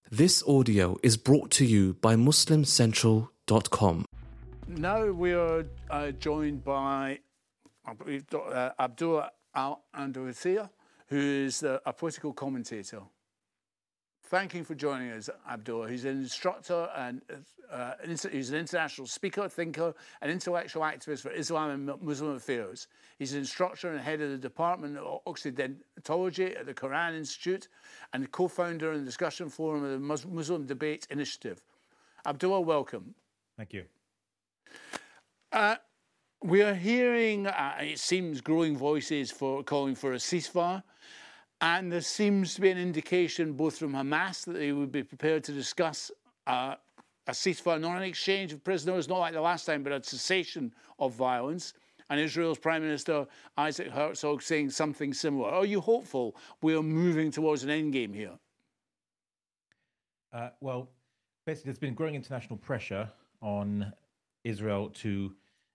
This audio is brought to you by MuslimCentral.com. Now we are joined by Abdullah Al-Andalusia, who is a political commentator. Thank you for joining us, Abdullah. He's an instructor and he's an international speaker, thinker, and intellectual activist for Islam and Muslim affairs. He's an instructor and head of the Department of Occidentology at the Quran Institute and co-founder and discussion forum of the Muslim Debate Initiative. Abdullah, welcome. Thank you. We are hearing, it seems, growing voices for calling for a ceasefire. And there seems to be an indication both from Hamas that they would be prepared to discuss a ceasefire, not an exchange of prisoners, not like the last time, but a cessation of violence. And Israel's Prime Minister Isaac Herzog saying something similar. Are you hopeful we are moving towards an endgame here? Well, basically, there's been growing international pressure on Israel to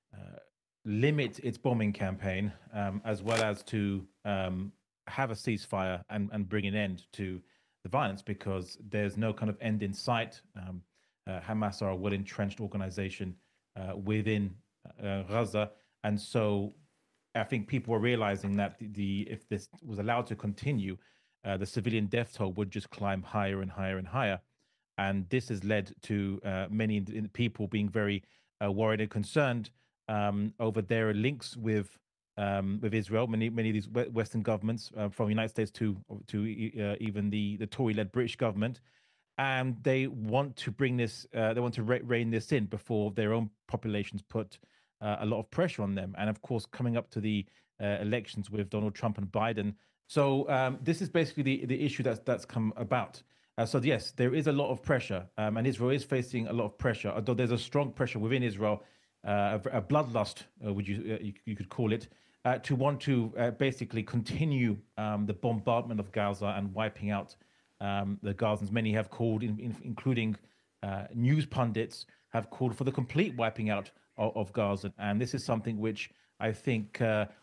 limit its bombing campaign, as well as to have a ceasefire and bring an end to the violence, because there's no kind of end in sight. Hamas are a well-entrenched organization within Gaza. And so I think people are realizing that if this was allowed to continue, the civilian death toll would just climb higher and higher and higher. And this has led to many people being very worried and concerned over their links with Israel. Many of these Western governments, from the United States to even the Tory-led British government, and they want to bring this, they want to rein this in before their own populations put a lot of pressure on them. And of course, coming up to the elections with Donald Trump and Biden, so this is basically the issue that's come about. So yes, there is a lot of pressure, and Israel is facing a lot of pressure. Although there's a strong pressure within Israel, a bloodlust, would you could call it, to want to basically continue the bombardment of Gaza and wiping out the Gazans. Many have called, including news pundits, have called for the complete wiping out of Gaza. And this is something which I think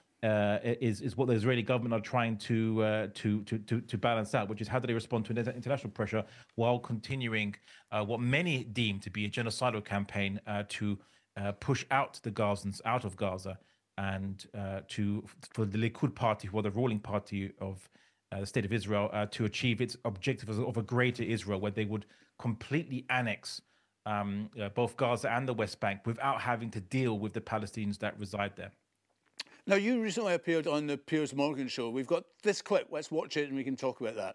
is what the Israeli government are trying to balance out, which is how do they respond to international pressure while continuing what many deem to be a genocidal campaign to push out the Gazans out of Gaza, and for the Likud party, who are the ruling party of the state of Israel, to achieve its objective of a greater Israel, where they would completely annex both Gaza and the West Bank without having to deal with the Palestinians that reside there. Now, you recently appeared on the Piers Morgan show. We've got this clip. Let's watch it and we can talk about that.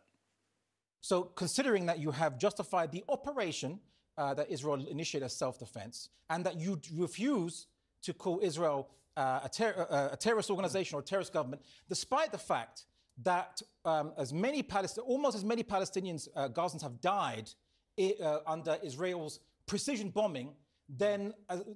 So considering that you have justified the operation that Israel initiated as self-defense, and that you refuse to call Israel a terrorist organization or a terrorist government, despite the fact that almost as many Palestinians, Gazans, have died under Israel's precision bombing than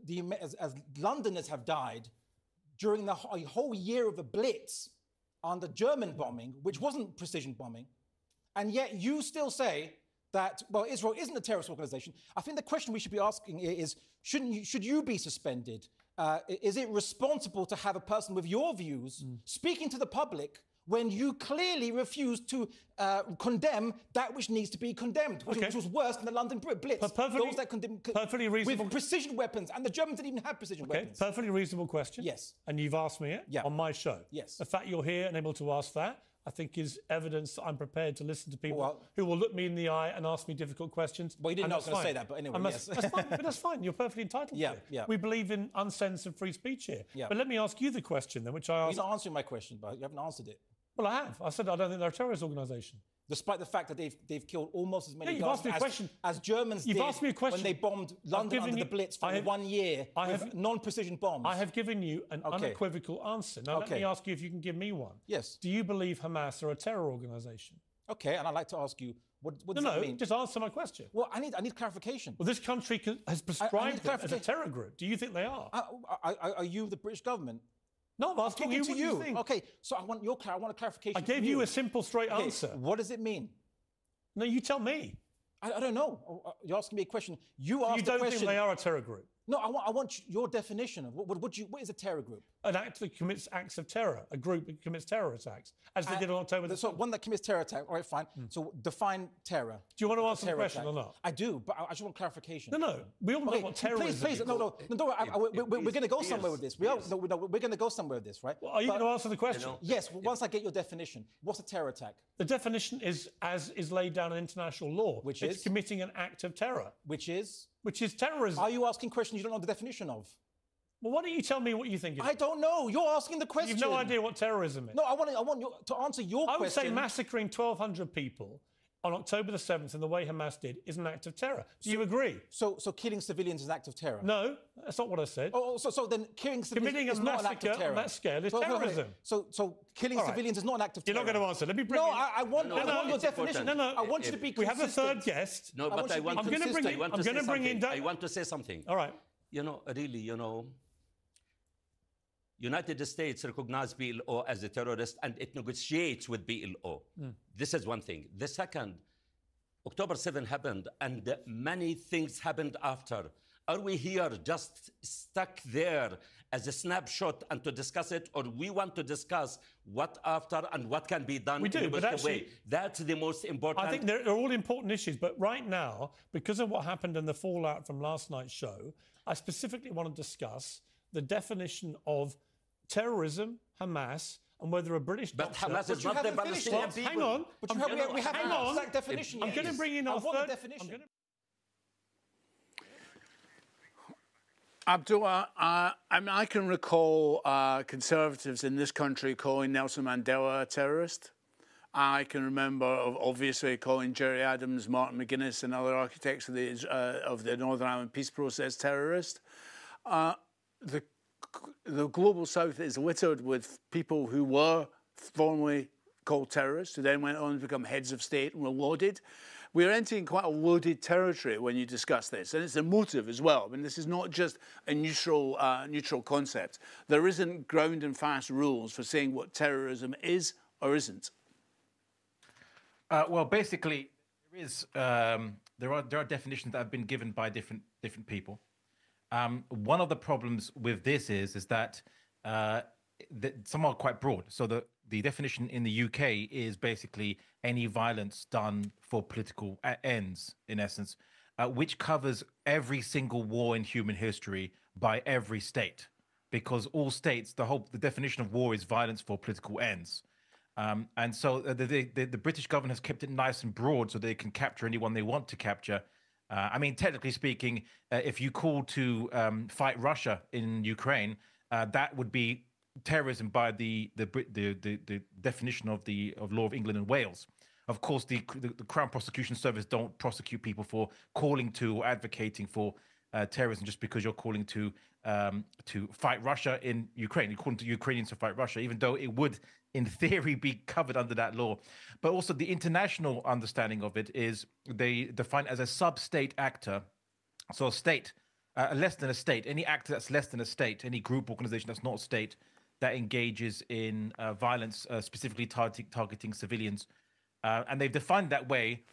as Londoners have died during the whole year of the Blitz under German bombing, which wasn't precision bombing, and yet you still say that, well, Israel isn't a terrorist organization. I think the question we should be asking is, should you be suspended? Is it responsible to have a person with your views speaking to the public when you clearly refuse to condemn that which needs to be condemned, which was worse than the London Blitz? Those that perfectly reasonable, with precision weapons, and the Germans didn't even have precision weapons. Perfectly reasonable question. Yes. And you've asked me it on my show. Yes. The fact you're here and able to ask that, I think, is evidence that I'm prepared to listen to people who will look me in the eye and ask me difficult questions. Well, you didn't know I was going to say that, but anyway, yes. That's fine, but that's fine. You're perfectly entitled to it. Yeah. We believe in uncensored free speech here. Yeah. But let me ask you the question then, which I asked. You're not answering my question, but you haven't answered it. Well, I have. I said I don't think they're a terrorist organisation. Despite the fact that they've killed almost as many as Germans did when they bombed London under the Blitz for 1 year with non-precision bombs. I have given you an unequivocal answer. Now let me ask you if you can give me one. Yes. Do you believe Hamas are a terror organisation? Okay, and I'd like to ask you, what does that mean? Just answer my question. Well, I need clarification. Well, this country has prescribed them as a terror group. Do you think they are? Are you the British government? No, I'm asking you what you think. Okay, so I want a clarification. I gave you a simple, straight answer. What does it mean? No, you tell me. I don't know. You're asking me a question. You don't think they are a terror group? No, I want your definition of what is a terror group? An act that commits acts of terror, a group that commits terror attacks, as they did on October the 7th. So one that commits terror attack, all right, fine. So define terror. Do you want to answer the question or not? I do, but I just want clarification. No. We all know what terrorism is. Please, no, don't worry. We're going to go somewhere with this. We're going to go somewhere with this, right? Well, are you going to answer the question? Yes, once I get your definition. What's a terror attack? The definition is as is laid down in international law. Which it's is? Committing an act of terror. Which is terrorism. Are you asking questions you don't know the definition of? Well, why don't you tell me what you think it is? I don't know. You're asking the question. You've no idea what terrorism is. No, I want you to answer your question. I would say massacring 1,200 people on October the 7th in the way Hamas did is an act of terror. Do you agree? So killing civilians is an act of terror? No, that's not what I said. So then killing civilians Committing is a not an act of massacre terror? on that scale is terrorism. So killing civilians is not an act of terror? You're not going to answer. Let me bring No, I want your definition. No. I want you to be consistent. We have a third guest. No, but I want to say something. All right. United States recognized PLO as a terrorist and it negotiates with PLO. This is one thing. The second, October 7 happened and many things happened after. Are we here just stuck there as a snapshot and to discuss it, or we want to discuss what after and what can be done in a better way? That's the most important. I think they're all important issues, but right now, because of what happened in the fallout from last night's show, I specifically want to discuss the definition of terrorism, Hamas, and whether a British But doctor... Hamas is not the Palestinian people. Hang on. But we haven't had an exact definition yet. I'm going to bring in our third... definition. Abdullah, I can recall conservatives in this country calling Nelson Mandela a terrorist. I can remember, obviously, calling Gerry Adams, Martin McGuinness, and other architects of the Northern Ireland peace process terrorist. The global south is littered with people who were formerly called terrorists, who then went on to become heads of state and were lauded. We're entering quite a loaded territory when you discuss this, and it's a motive as well. I mean, this is not just a neutral concept. There isn't ground and fast rules for saying what terrorism is or isn't. Well, basically, there are definitions that have been given by different people. One of the problems with this is that some are quite broad. So the definition in the UK is basically any violence done for political ends, in essence, which covers every single war in human history by every state, because all states, the definition of war is violence for political ends. And so the British government has kept it nice and broad so they can capture anyone they want to capture. I mean, technically speaking, if you call to fight Russia in Ukraine, that would be terrorism by the definition of law of England and Wales. Of course, the Crown Prosecution Service don't prosecute people for calling to or advocating for terrorism just because you're calling to fight Russia in Ukraine. You're calling to Ukrainians to fight Russia, even though it would, in theory, be covered under that law. But also the international understanding of it is they define it as a sub-state actor. So a state, less than a state, any actor that's less than a state, any group, organization that's not a state, that engages in violence, specifically targeting civilians. And they've defined that way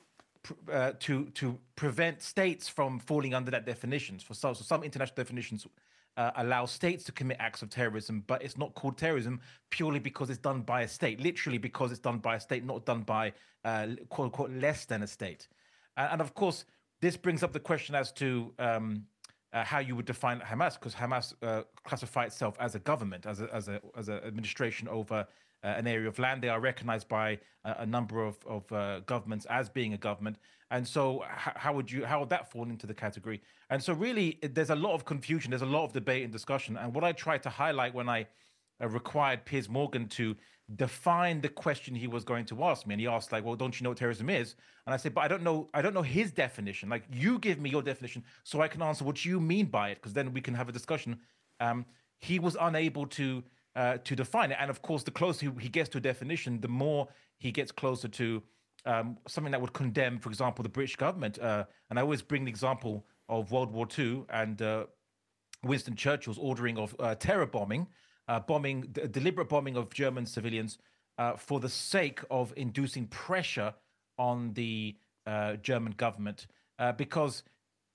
to prevent states from falling under that definition. So some international definitions allow states to commit acts of terrorism, but it's not called terrorism purely because it's done by a state, literally because it's done by a state, not done by, quote unquote, less than a state. And of course, this brings up the question as to how you would define Hamas, because Hamas classify itself as a government, as an administration over an area of land. They are recognized by a number of governments as being a government. And so how would that fall into the category? And so really, there's a lot of confusion. There's a lot of debate and discussion. And what I tried to highlight when I required Piers Morgan to define the question he was going to ask me, and he asked, like, well, don't you know what terrorism is? And I said, but I don't know his definition. Like, you give me your definition so I can answer what you mean by it, because then we can have a discussion. He was unable to define it. And of course, the closer he gets to a definition, the more he gets closer to something that would condemn, for example, the British government. And I always bring the example of World War II and Winston Churchill's ordering of terror bombing, deliberate bombing of German civilians for the sake of inducing pressure on the German government. Because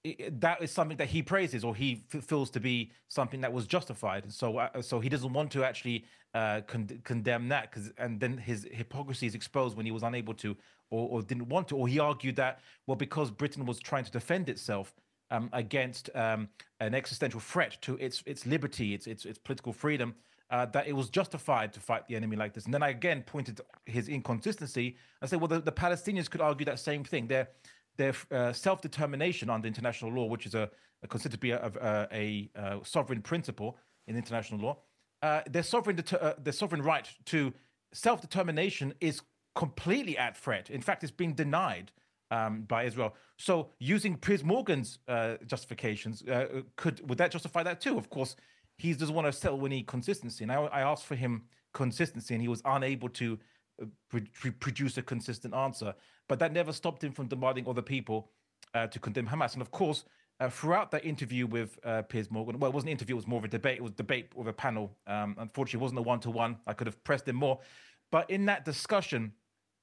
that is something that he praises, or he feels to be something that was justified. So he doesn't want to actually condemn that, and then his hypocrisy is exposed when he was unable to, or didn't want to, or he argued that, well, because Britain was trying to defend itself against an existential threat to its liberty, its political freedom, that it was justified to fight the enemy like this. And then I again pointed to his inconsistency and said, well, the Palestinians could argue that same thing. Their self-determination under international law, which is considered to be a sovereign principle in international law, their sovereign right to self-determination is completely at threat. In fact, it's being denied by Israel. So using Piers Morgan's justifications, would that justify that too? Of course, he doesn't want to settle any consistency. And I asked for him consistency, and he was unable to produce a consistent answer. But that never stopped him from demanding other people to condemn Hamas. And of course, throughout that interview with Piers Morgan, well, it wasn't an interview, it was more of a debate. It was a debate with a panel. Unfortunately, it wasn't a one-to-one. I could have pressed him more. But in that discussion,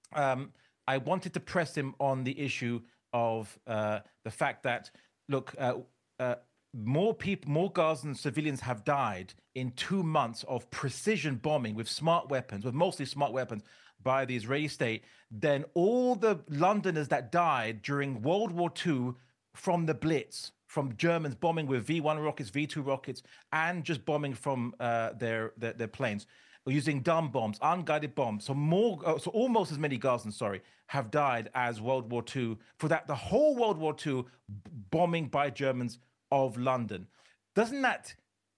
I wanted to press him on the issue of the fact that, look, more Gazan civilians have died in 2 months of precision bombing with mostly smart weapons, by the Israeli state than all the Londoners that died during World War II from the Blitz, from Germans bombing with V1 rockets, V2 rockets, and just bombing from their planes, using dumb bombs, unguided bombs. So almost as many Gazans, have died as World War II. For that, the whole World War II bombing by Germans of London. Doesn't that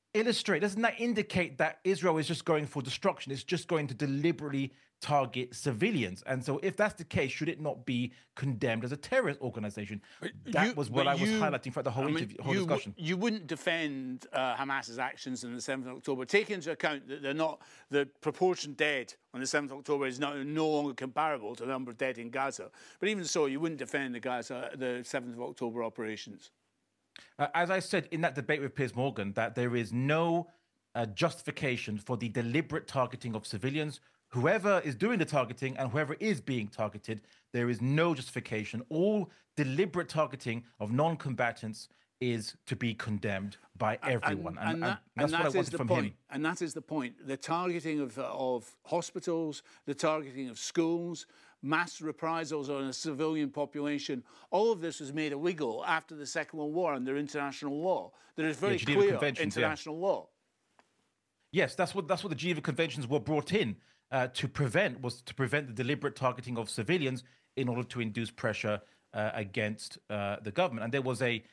indicate that Israel is just going for destruction? It's just going to deliberately target civilians. And so if that's the case, should it not be condemned as a terrorist organization? That was what I was highlighting throughout the whole discussion. You wouldn't defend Hamas's actions on the 7th of October. Take into account that the proportion dead on the 7th of October is no longer comparable to the number of dead in Gaza. But even so, you wouldn't defend the 7th of October operations. As I said in that debate with Piers Morgan, that there is no justification for the deliberate targeting of civilians. Whoever is doing the targeting and whoever is being targeted, there is no justification. All deliberate targeting of non-combatants is to be condemned by everyone. And that's what I wanted from him. And that is the point. The targeting of hospitals, the targeting of schools, mass reprisals on a civilian population, all of this was made illegal after the Second World War under international law. There is very clear international law. Yes, that's what the Geneva Conventions were brought in to prevent the deliberate targeting of civilians in order to induce pressure against the government. And there was a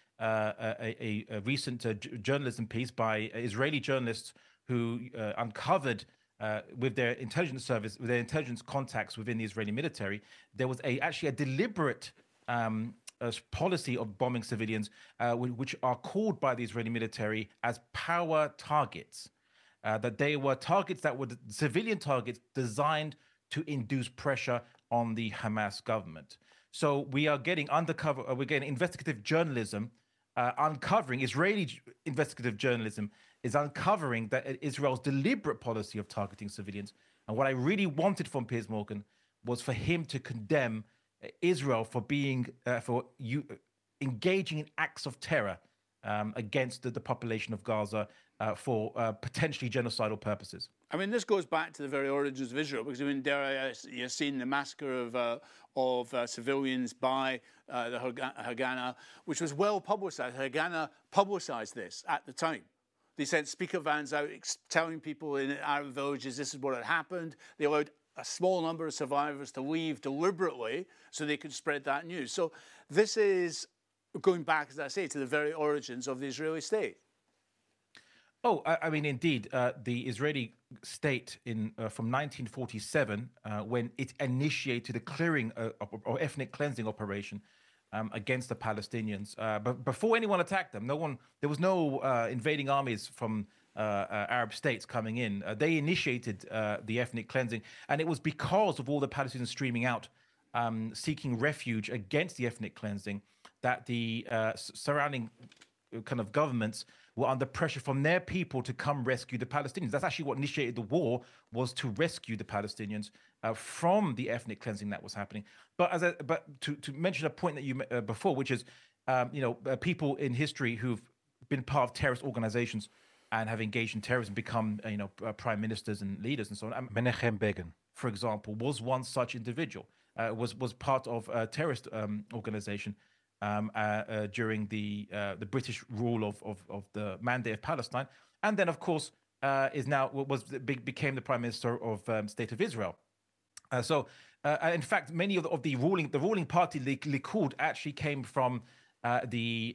recent journalism piece by Israeli journalists who uncovered with their intelligence service, with their intelligence contacts within the Israeli military, there was actually a deliberate policy of bombing civilians, which are called by the Israeli military as power targets. That they were targets that were civilian targets designed to induce pressure on the Hamas government. So we are getting we're getting investigative journalism uncovering, Israeli investigative journalism is uncovering that Israel's deliberate policy of targeting civilians. And what I really wanted from Piers Morgan was for him to condemn Israel for engaging in acts of terror against the population of Gaza for potentially genocidal purposes. I mean, this goes back to the very origins of Israel, because I mean, you've seen the massacre of civilians by the Haganah, which was well publicized. Haganah publicized this at the time. They sent speaker vans out telling people in Arab villages this is what had happened. They allowed a small number of survivors to leave deliberately so they could spread that news. So this is going back, as I say, to the very origins of the Israeli state. Oh, I mean, indeed, the Israeli state from 1947, when it initiated a clearing or ethnic cleansing operation against the Palestinians, but before anyone attacked them, there was no invading armies from Arab states coming in. They initiated the ethnic cleansing, and it was because of all the Palestinians streaming out, seeking refuge against the ethnic cleansing, that the surrounding kind of governments were under pressure from their people to come rescue the Palestinians. That's actually what initiated the war, was to rescue the Palestinians from the ethnic cleansing that was happening. But to mention a point that you before, which is people in history who've been part of terrorist organizations and have engaged in terrorism become, prime ministers and leaders and so on. Menachem Begin, for example, was one such individual. Was part of a terrorist organization during the British rule of the Mandate of Palestine, and then of course became the Prime Minister of State of Israel. In fact, many of the ruling party Likud actually came from the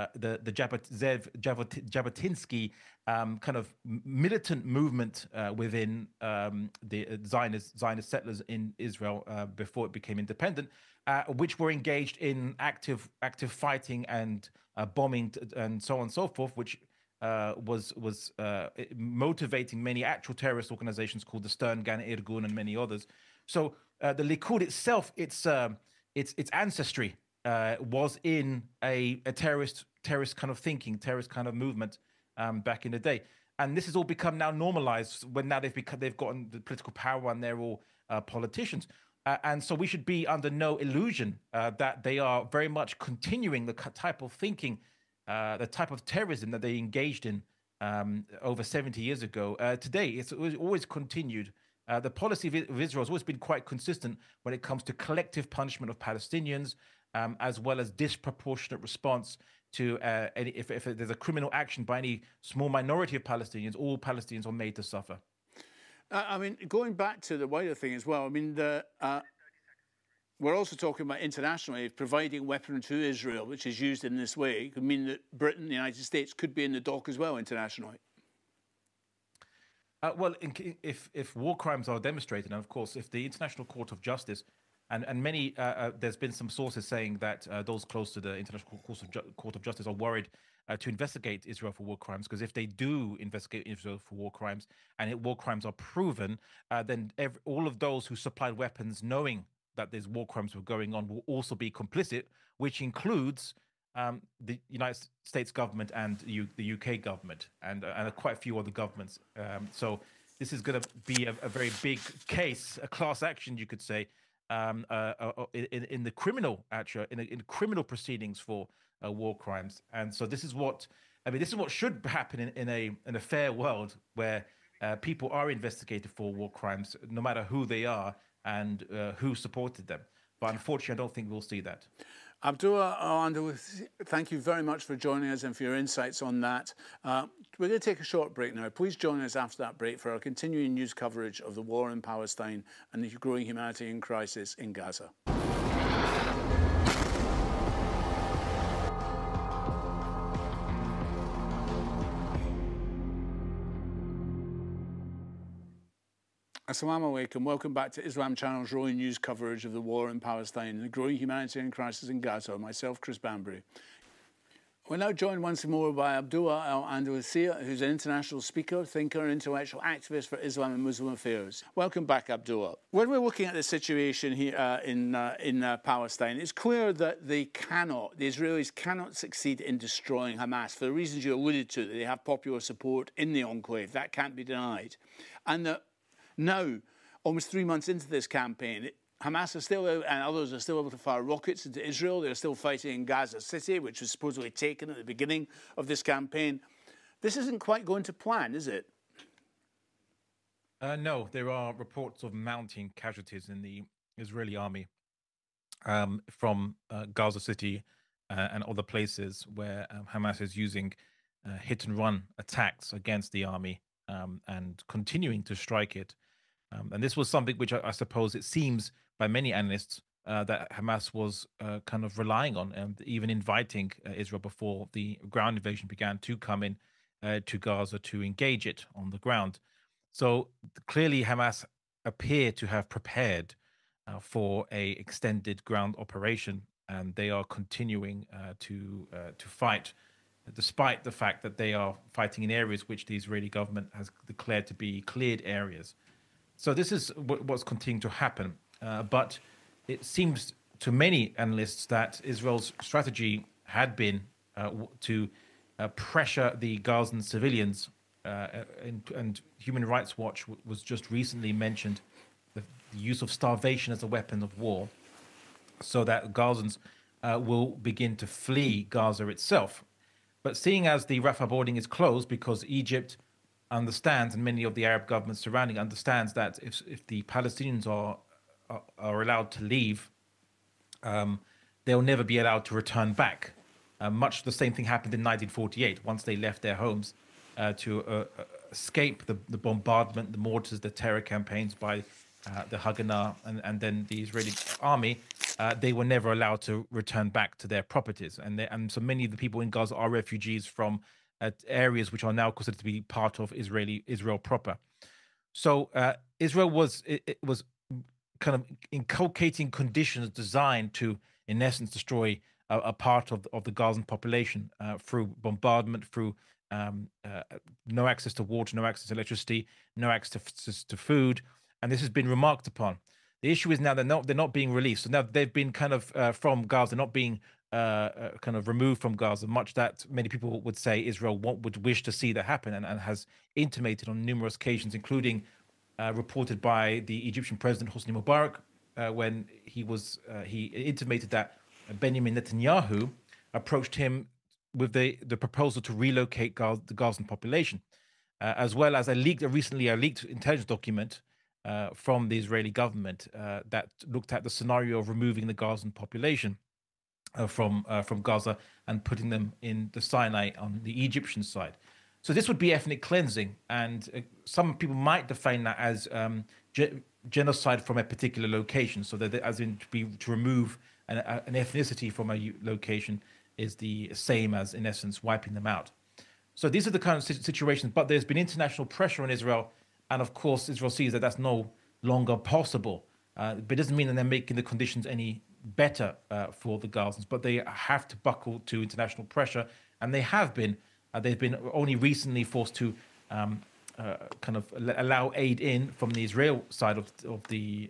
Jabotinsky kind of militant movement within the Zionist settlers in Israel before it became independent, which were engaged in active fighting and bombing and so on and so forth, which was motivating many actual terrorist organizations called the Stern Gan Irgun and many others. So the Likud itself, its ancestry was in a terrorist kind of thinking, terrorist kind of movement back in the day, and this has all become now normalized when now they've gotten the political power and they're all politicians, and so we should be under no illusion that they are very much continuing the type of thinking, the type of terrorism that they engaged in over 70 years ago. Today, it's always continued. The policy of Israel has always been quite consistent when it comes to collective punishment of Palestinians, as well as disproportionate response to if there's a criminal action by any small minority of Palestinians, all Palestinians are made to suffer. I mean, going back to the wider thing as well, I mean, we're also talking about internationally providing weaponry to Israel, which is used in this way. It could mean that Britain, the United States, could be in the dock as well internationally. Well, if war crimes are demonstrated, and of course, if the International Court of Justice, and many, there's been some sources saying that those close to the International Court of Justice are worried to investigate Israel for war crimes, because if they do investigate Israel for war crimes and war crimes are proven, then all of those who supplied weapons knowing that these war crimes were going on will also be complicit, which includes the United States government and the UK government and quite a few other governments. So this is going to be a very big case, a class action, you could say, in the criminal in criminal proceedings for war crimes. And so this is what should happen in a fair world where people are investigated for war crimes, no matter who they are and who supported them. But unfortunately, I don't think we'll see that. Abdullah Al-Andalusi, thank you very much for joining us and for your insights on that. We're going to take a short break now. Please join us after that break for our continuing news coverage of the war in Palestine and the growing humanitarian crisis in Gaza. Assalamu alaikum. Welcome back to Islam Channel's rolling news coverage of the war in Palestine and the growing humanitarian crisis in Gaza. Myself, Chris Banbury. We're now joined once more by Abdullah Al-Andalusi, who's an international speaker, thinker, and intellectual activist for Islam and Muslim affairs. Welcome back, Abdullah. When we're looking at the situation here in Palestine, it's clear that the Israelis cannot succeed in destroying Hamas for the reasons you alluded to, that they have popular support in the enclave. That can't be denied. And that now, almost 3 months into this campaign, Hamas are still out and others are still able to fire rockets into Israel. They're still fighting in Gaza City, which was supposedly taken at the beginning of this campaign. This isn't quite going to plan, is it? No, there are reports of mounting casualties in the Israeli army from Gaza City and other places where Hamas is using hit-and-run attacks against the army and continuing to strike it. And this was something which I suppose it seems by many analysts that Hamas was kind of relying on, and even inviting Israel before the ground invasion began to come in to Gaza to engage it on the ground. So clearly Hamas appear to have prepared for a extended ground operation, and they are continuing to fight, despite the fact that they are fighting in areas which the Israeli government has declared to be cleared areas. So this is what's continuing to happen. But it seems to many analysts that Israel's strategy had been to pressure the Gazan civilians, and Human Rights Watch was just recently mentioned the use of starvation as a weapon of war, so that Gazans will begin to flee Gaza itself. But seeing as the Rafah boarding is closed because Egypt understands, and many of the Arab governments surrounding understands, that if the Palestinians are allowed to leave, they'll never be allowed to return back. Much the same thing happened in 1948 once they left their homes to escape the bombardment, the mortars, the terror campaigns by the Haganah and then the Israeli army. They were never allowed to return back to their properties. And so many of the people in Gaza are refugees from areas which are now considered to be part of Israel proper. So Israel was kind of inculcating conditions designed to, in essence, destroy a part of the Gazan population through bombardment, through no access to water, no access to electricity, no access to food, and this has been remarked upon. The issue is now they're not being released. So now they've been kind of from Gaza, not being kind of removed from Gaza, much that many people would say Israel would wish to see that happen, and has intimated on numerous occasions, including reported by the Egyptian president Hosni Mubarak when he intimated that Benjamin Netanyahu approached him with the proposal to relocate the Gazan population, as well as recently a leaked intelligence document from the Israeli government that looked at the scenario of removing the Gazan population from Gaza and putting them in the Sinai on the Egyptian side. So this would be ethnic cleansing, and some people might define that as genocide from a particular location. So that, as in to remove an ethnicity from a location is the same as, in essence, wiping them out. So these are the kind of situations. But there's been international pressure on Israel, and of course, Israel sees that that's no longer possible. But it doesn't mean that they're making the conditions any better for the Gazans. But they have to buckle to international pressure, and they have been. They've been only recently forced to kind of allow aid in from the Israel side of the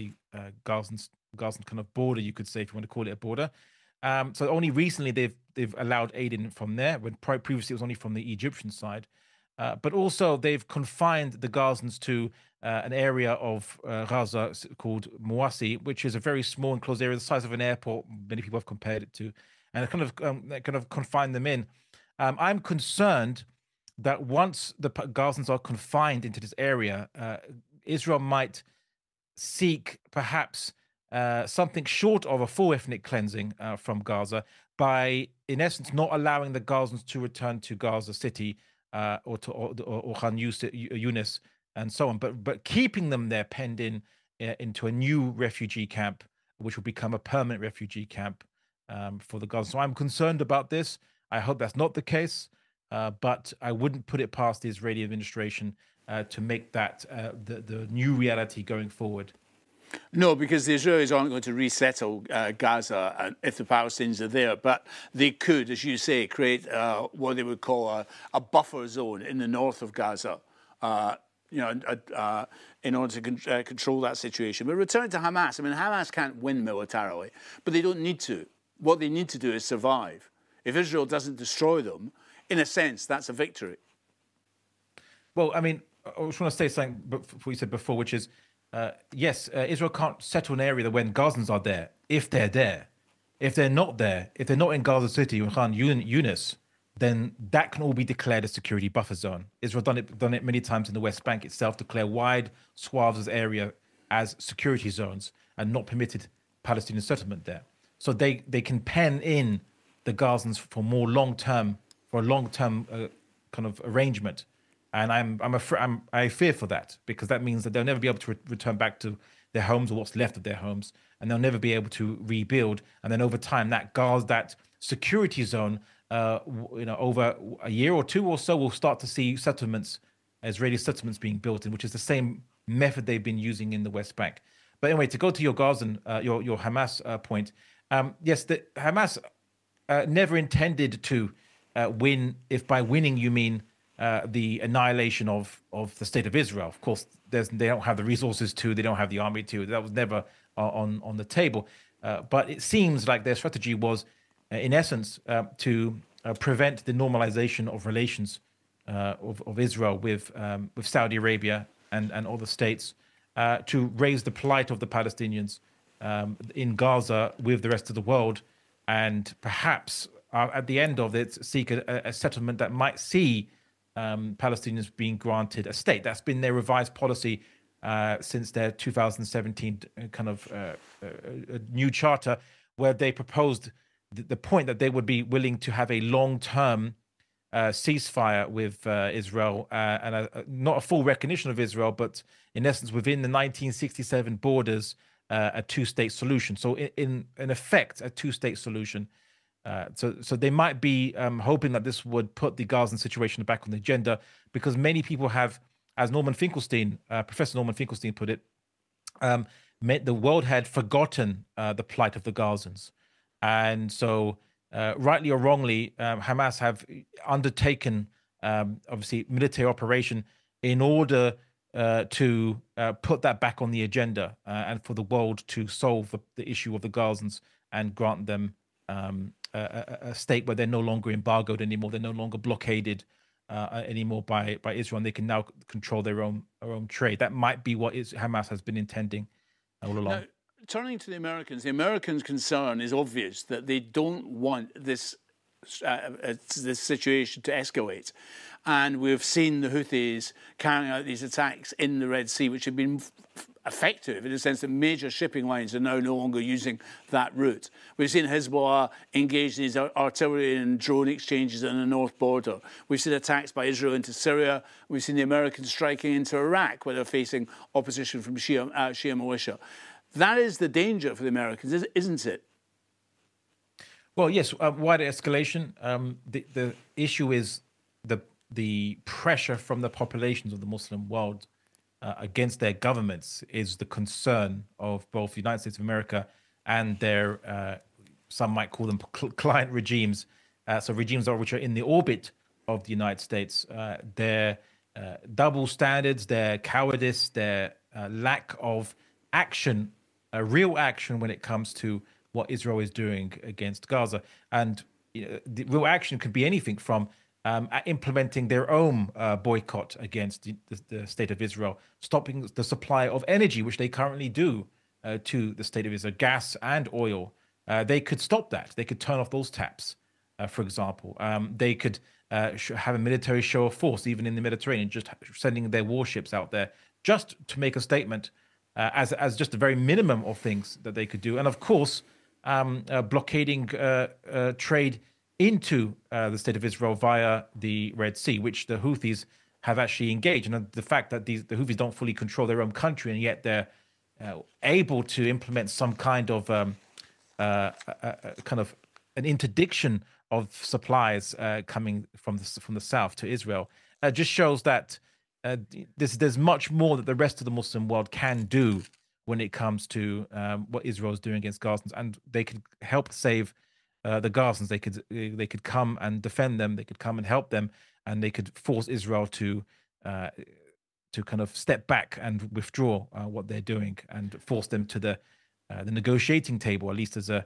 Gazan kind of border, you could say, if you want to call it a border. So only recently they've allowed aid in from there, when previously it was only from the Egyptian side. But also they've confined the Gazans to an area of Gaza called Mawasi, which is a very small enclosed area, the size of an airport. Many people have compared it to, and kind of confined them in. I'm concerned that once the Gazans are confined into this area, Israel might seek perhaps something short of a full ethnic cleansing from Gaza by, in essence, not allowing the Gazans to return to Gaza City or Khan Yunis and so on, but keeping them there penned into a new refugee camp, which will become a permanent refugee camp for the Gazans. So I'm concerned about this. I hope that's not the case, but I wouldn't put it past the Israeli administration to make that the new reality going forward. No, because the Israelis aren't going to resettle Gaza if the Palestinians are there, but they could, as you say, create what they would call a buffer zone in the north of Gaza, in order to control that situation. But returning to Hamas, I mean, Hamas can't win militarily, but they don't need to. What they need to do is survive. If Israel doesn't destroy them, in a sense, that's a victory. Well, I mean, I just want to say something before you said before, which is, yes, Israel can't settle an area when Gazans are there, if they're there. If they're not there, if they're not in Gaza City or Khan Yunis, then that can all be declared a security buffer zone. Israel done it many times in the West Bank itself, declare wide swaths of area as security zones and not permitted Palestinian settlement there. So they can pen in the Gazans for a long-term kind of arrangement. And I fear for that, because that means that they'll never be able to return back to their homes or what's left of their homes, and they'll never be able to rebuild. And then over time, that security zone, over a year or two or so, we'll start to see Israeli settlements being built in, which is the same method they've been using in the West Bank. But anyway, to go to your Gazan, your Hamas point, yes, the Hamas never intended to win, if by winning you mean the annihilation of the state of Israel. Of course, they don't have the resources to, they don't have the army to. That was never on the table. But it seems like their strategy was, in essence, to prevent the normalization of relations of Israel with Saudi Arabia and other states, to raise the plight of the Palestinians in Gaza with the rest of the world, and perhaps at the end of it seek a settlement that might see Palestinians being granted a state. That's been their revised policy since their 2017 kind of new charter, where they proposed the point that they would be willing to have a long-term ceasefire with Israel and not a full recognition of Israel, but in essence within the 1967 borders, a two-state solution. So in effect, a two-state solution. So they might be hoping that this would put the Gazan situation back on the agenda, because many people have, as Norman Finkelstein, Professor Norman Finkelstein put it, the world had forgotten the plight of the Gazans. And so rightly or wrongly, Hamas have undertaken, obviously, military operation in order to put that back on the agenda and for the world to solve the issue of the Gazans and grant them a state where they're no longer embargoed anymore, they're no longer blockaded anymore by Israel, and they can now control their own trade. That might be what Hamas has been intending all along. Now, turning to the Americans' concern is obvious, that they don't want this situation to escalate. And we've seen the Houthis carrying out these attacks in the Red Sea, which have been effective in the sense that major shipping lines are now no longer using that route. We've seen Hezbollah engage in these artillery and drone exchanges on the north border. We've seen attacks by Israel into Syria. We've seen the Americans striking into Iraq, where they're facing opposition from Shia militia. That is the danger for the Americans, isn't it? Well, yes, wider escalation. The issue is the pressure from the populations of the Muslim world against their governments is the concern of both the United States of America and their, some might call them client regimes, so regimes which are in the orbit of the United States. Their double standards, their cowardice, their lack of action, real action when it comes to what Israel is doing against Gaza. And the real action could be anything from implementing their own boycott against the state of Israel, stopping the supply of energy, which they currently do to the state of Israel, gas and oil. They could stop that. They could turn off those taps, for example. They could have a military show of force, even in the Mediterranean, just sending their warships out there, just to make a statement as just a very minimum of things that they could do. And of course, blockading trade into the state of Israel via the Red Sea, which the Houthis have actually engaged. And the fact that the Houthis don't fully control their own country, and yet they're able to implement some kind of kind of an interdiction of supplies coming from the south to Israel, just shows that there's much more that the rest of the Muslim world can do when it comes to what Israel is doing against Gazans, and they could help save the Gazans. They could come and defend them. They could come and help them, and they could force Israel to kind of step back and withdraw what they're doing, and force them to the negotiating table, at least as a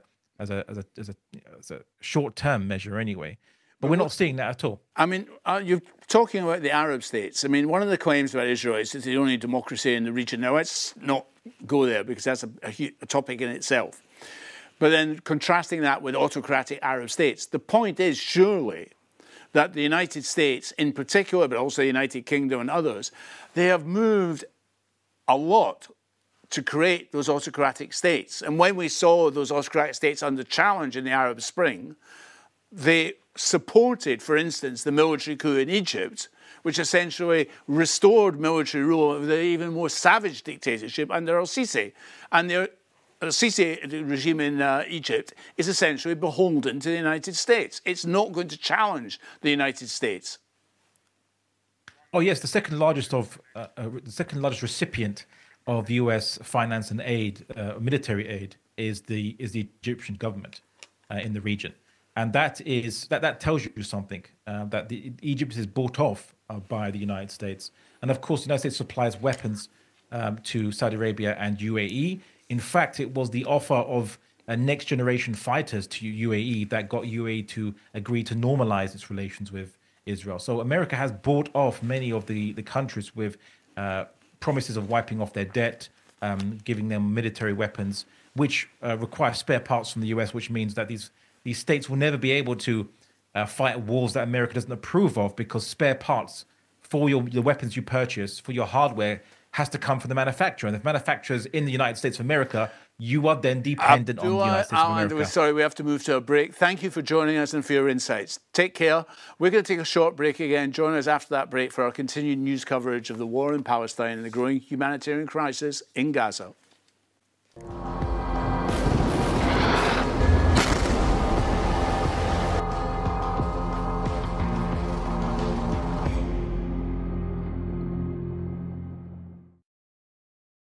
short-term measure, anyway. But we're not seeing that at all. I mean, you're talking about the Arab states. I mean, one of the claims about Israel is it's the only democracy in the region. Now, let's not go there, because that's a topic in itself. But then contrasting that with autocratic Arab states, the point is surely that the United States in particular, but also the United Kingdom and others, they have moved a lot to create those autocratic states. And when we saw those autocratic states under challenge in the Arab Spring, they supported, for instance, the military coup in Egypt, which essentially restored military rule of the even more savage dictatorship under al-Sisi. And the al-Sisi regime in Egypt is essentially beholden to the United States. It's not going to challenge the United States. Oh yes, the second largest recipient of U.S. finance and aid, military aid, is the Egyptian government in the region, and that tells you something, that Egypt is bought off by the United States, and of course the United States supplies weapons to Saudi Arabia and UAE. In fact, it was the offer of next generation fighters to UAE that got UAE to agree to normalize its relations with Israel. So America has bought off many of the countries with promises of wiping off their debt, giving them military weapons, which require spare parts from the US, which means that these these states will never be able to fight wars that America doesn't approve of, because spare parts for the weapons you purchase, for your hardware, has to come from the manufacturer. And if manufacturers in the United States of America, you are then dependent on the United States of America. Sorry, we have to move to a break. Thank you for joining us and for your insights. Take care. We're going to take a short break again. Join us after that break for our continued news coverage of the war in Palestine and the growing humanitarian crisis in Gaza.